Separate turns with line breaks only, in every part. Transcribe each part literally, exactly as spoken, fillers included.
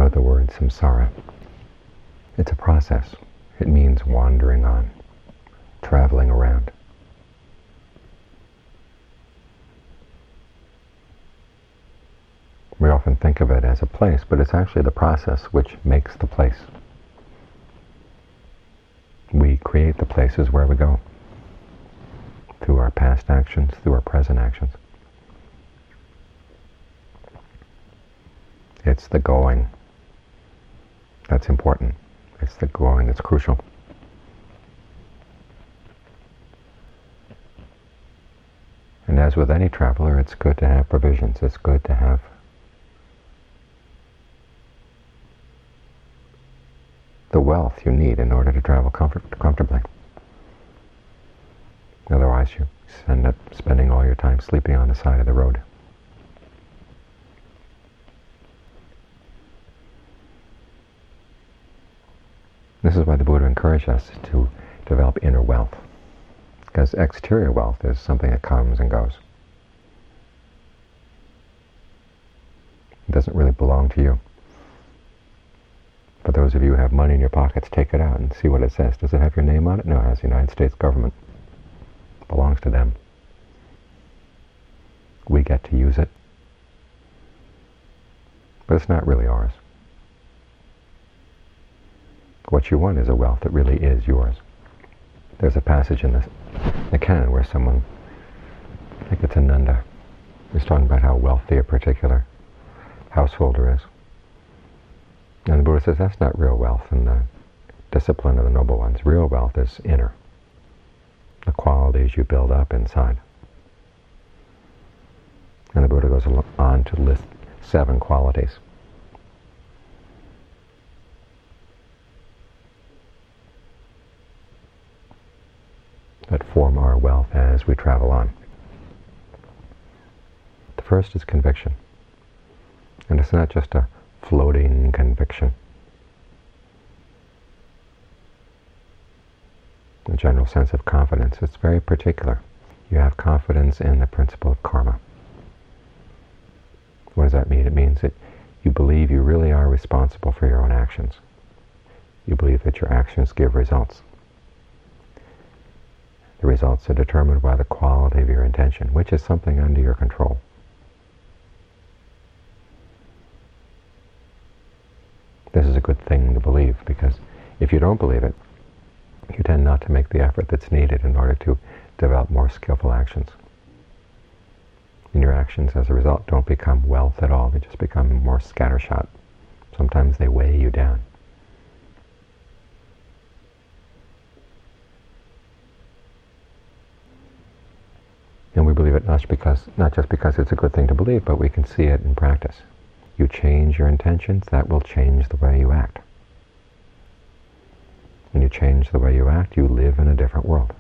about the word samsara. It's a process. It means wandering on, traveling around. We often think of it as a place, but it's actually the process which makes the place. We create the places where we go, through our past actions, through our present actions. It's the going that's important. It's the going that's crucial. And as with any traveler, it's good to have provisions. It's good to have the wealth you need in order to travel comfort, comfortably. Otherwise, you end up spending all your time sleeping on the side of the road. This is why the Buddha encouraged us to develop inner wealth, because exterior wealth is something that comes and goes. It doesn't really belong to you. For those of you who have money in your pockets, take it out and see what it says. Does it have your name on it? No, it has the United States government. It belongs to them. We get to use it. But it's not really ours. What you want is a wealth that really is yours. There's a passage in the, the canon where someone, I think it's Ananda, is talking about how wealthy a particular householder is. And the Buddha says that's not real wealth in the discipline of the noble ones. Real wealth is inner. The qualities you build up inside. And the Buddha goes on to list seven qualities. That form our wealth as we travel on. The first is conviction. And it's not just a floating conviction. A general sense of confidence. It's very particular. You have confidence in the principle of karma. What does that mean? It means that you believe you really are responsible for your own actions. You believe that your actions give results. The results are determined by the quality of your intention, which is something under your control. This is a good thing to believe, because if you don't believe it, you tend not to make the effort that's needed in order to develop more skillful actions. And your actions, as a result, don't become wealth at all. They just become more scattershot. Sometimes they weigh you down. And we believe it not because, not just because it's a good thing to believe, but we can see it in practice. You change your intentions, that will change the way you act. When you change the way you act, you live in a different world.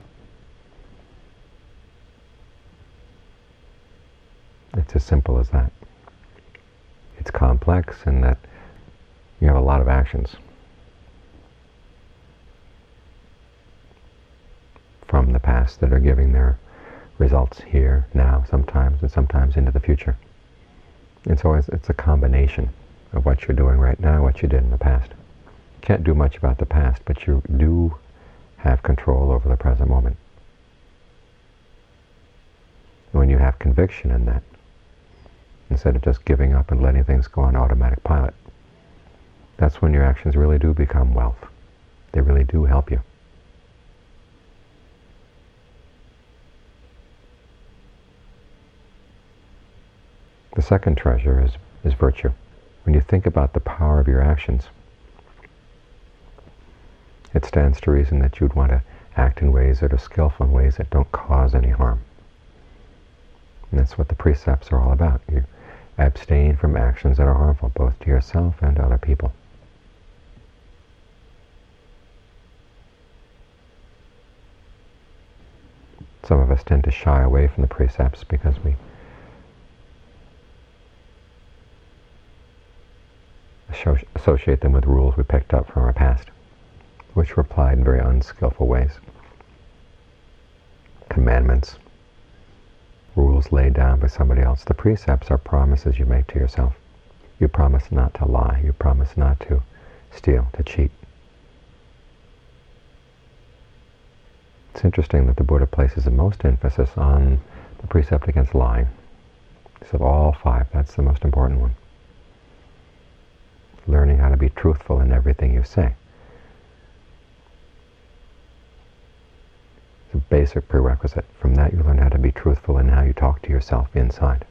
It's as simple as that. It's complex in that you have a lot of actions from the past that are giving their results here, now, sometimes, and sometimes into the future. And so it's, it's a combination of what you're doing right now, what you did in the past. You can't do much about the past, but you do have control over the present moment. When you have conviction in that, instead of just giving up and letting things go on automatic pilot, that's when your actions really do become wealth. They really do help you. The second treasure is, is virtue. When you think about the power of your actions, it stands to reason that you'd want to act in ways that are skillful, in ways that don't cause any harm. And that's what the precepts are all about. You abstain from actions that are harmful, both to yourself and to other people. Some of us tend to shy away from the precepts because we associate them with rules we picked up from our past, which were applied in very unskillful ways. Commandments, rules laid down by somebody else. The precepts are promises you make to yourself. You promise not to lie. You promise not to steal, to cheat. It's interesting that the Buddha places the most emphasis on the precept against lying. So of all five, that's the most important one. Learning how to be truthful in everything you say. It's a basic prerequisite. From that you learn how to be truthful in how you talk to yourself inside.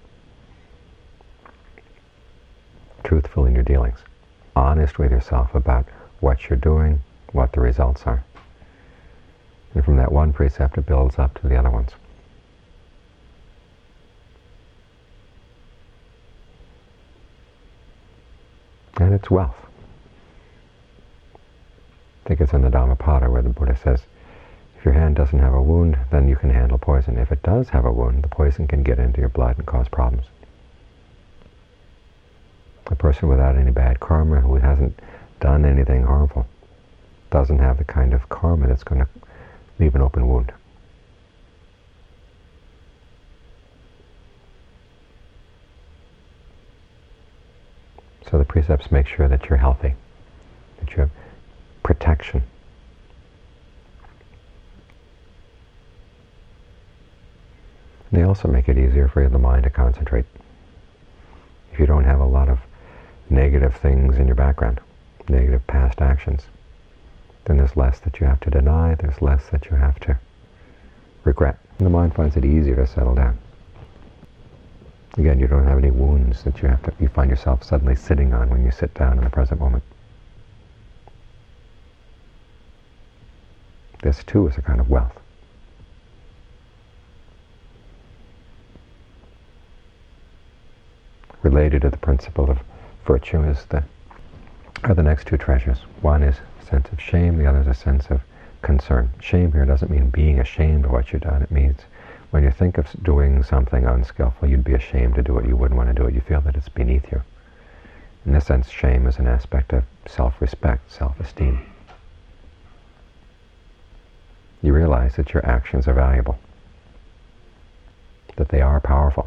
Truthful in your dealings. Honest with yourself about what you're doing, what the results are. And from that one precept it builds up to the other ones. And it's wealth. I think it's in the Dhammapada where the Buddha says, if your hand doesn't have a wound, then you can handle poison. If it does have a wound, the poison can get into your blood and cause problems. A person without any bad karma, who hasn't done anything harmful, doesn't have the kind of karma that's going to leave an open wound. So the precepts make sure that you're healthy, that you have protection. And they also make it easier for the mind to concentrate. If you don't have a lot of negative things in your background, negative past actions, then there's less that you have to deny, there's less that you have to regret. And the mind finds it easier to settle down. Again, you don't have any wounds that you have to, you find yourself suddenly sitting on when you sit down in the present moment. This too is a kind of wealth. Related to the principle of virtue is the, are the next two treasures. One is a sense of shame, the other is a sense of concern. Shame here doesn't mean being ashamed of what you've done. It means when you think of doing something unskillful, you'd be ashamed to do it. You wouldn't want to do it. You feel that it's beneath you. In this sense, shame is an aspect of self-respect, self-esteem. You realize that your actions are valuable, that they are powerful.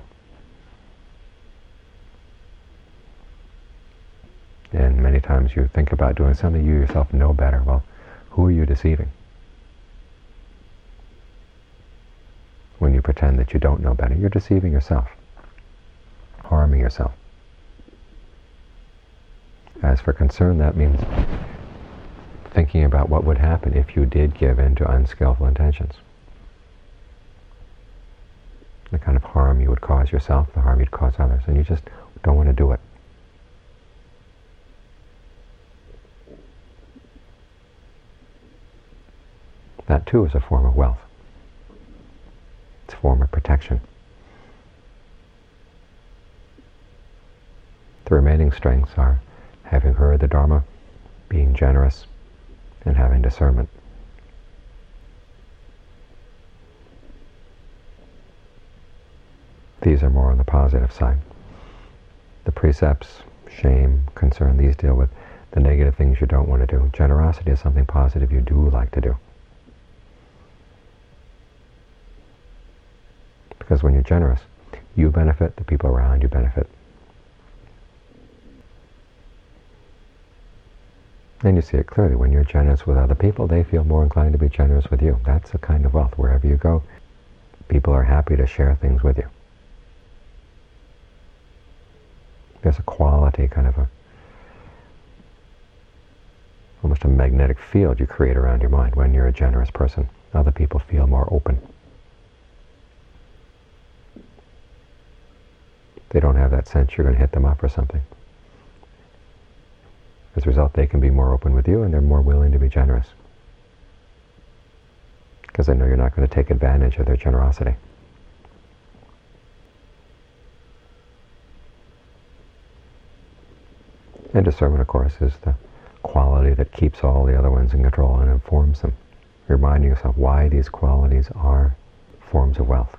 And many times you think about doing something, you yourself know better. Well, who are you deceiving? When you pretend that you don't know better, you're deceiving yourself, harming yourself. As for concern, that means thinking about what would happen if you did give in to unskillful intentions. The kind of harm you would cause yourself, the harm you'd cause others, and you just don't want to do it. That too is a form of wealth. It's a form of protection. The remaining strengths are having heard the Dharma, being generous, and having discernment. These are more on the positive side. The precepts, shame, concern, these deal with the negative things you don't want to do. Generosity is something positive you do like to do. Because when you're generous, you benefit, the people around you benefit. And you see it clearly. When you're generous with other people, they feel more inclined to be generous with you. That's a kind of wealth. Wherever you go, people are happy to share things with you. There's a quality, kind of a, almost a magnetic field you create around your mind when you're a generous person. Other people feel more open. They don't have that sense you're going to hit them up or something. As a result, they can be more open with you and they're more willing to be generous. Because they know you're not going to take advantage of their generosity. And discernment, of course, is the quality that keeps all the other ones in control and informs them. Reminding yourself why these qualities are forms of wealth.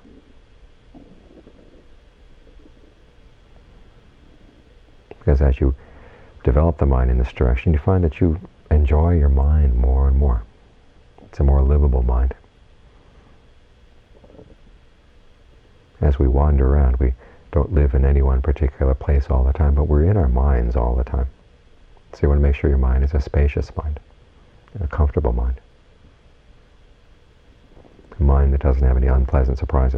Because as you develop the mind in this direction, you find that you enjoy your mind more and more. It's a more livable mind. As we wander around, we don't live in any one particular place all the time, but we're in our minds all the time. So you want to make sure your mind is a spacious mind, a comfortable mind, a mind that doesn't have any unpleasant surprises.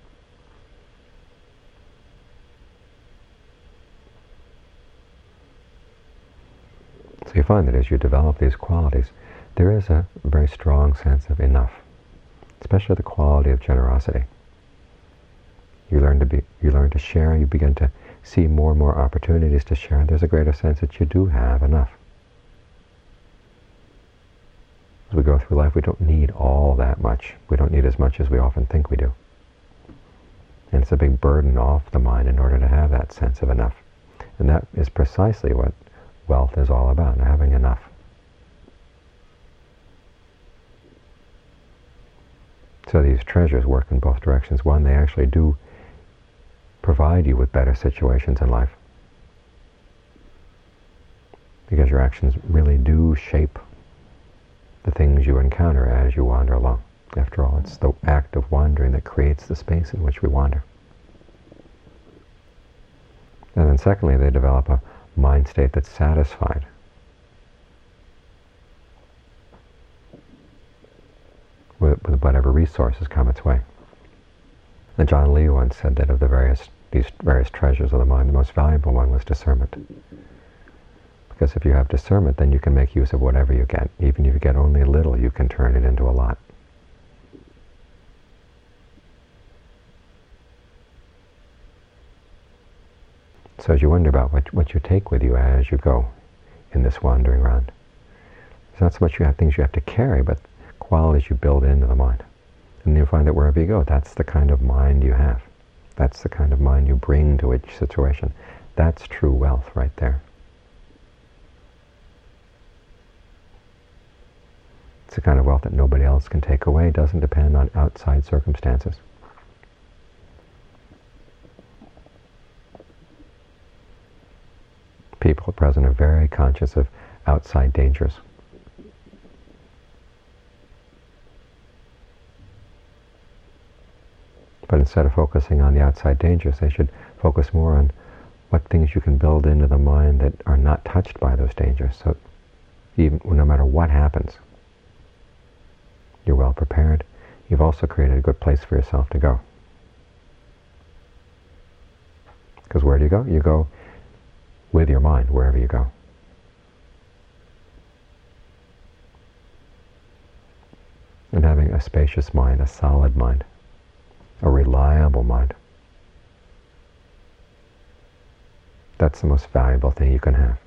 So you find that as you develop these qualities, there is a very strong sense of enough, especially the quality of generosity. You learn to be, you learn to share, you begin to see more and more opportunities to share, and there's a greater sense that you do have enough. As we go through life, we don't need all that much. We don't need as much as we often think we do. And it's a big burden off the mind in order to have that sense of enough. And that is precisely what wealth is all about, having enough. So these treasures work in both directions. One, they actually do provide you with better situations in life, because your actions really do shape the things you encounter as you wander along. After all, it's the act of wandering that creates the space in which we wander. And then secondly, they develop a mind state that's satisfied. With, with whatever resources come its way. And John Lee once said that of the various these various treasures of the mind, the most valuable one was discernment. Because if you have discernment, then you can make use of whatever you get. Even if you get only a little, you can turn it into a lot. So as you wonder about what, what you take with you as you go in this wandering round, it's not so much you have things you have to carry, but qualities you build into the mind. And you'll find that wherever you go, that's the kind of mind you have. That's the kind of mind you bring to each situation. That's true wealth right there. It's the kind of wealth that nobody else can take away, doesn't depend on outside circumstances. People at present are very conscious of outside dangers. But instead of focusing on the outside dangers, they should focus more on what things you can build into the mind that are not touched by those dangers. So even no matter what happens, you're well prepared. You've also created a good place for yourself to go. Because where do you go? You go with your mind wherever you go. And having a spacious mind, a solid mind, a reliable mind, that's the most valuable thing you can have.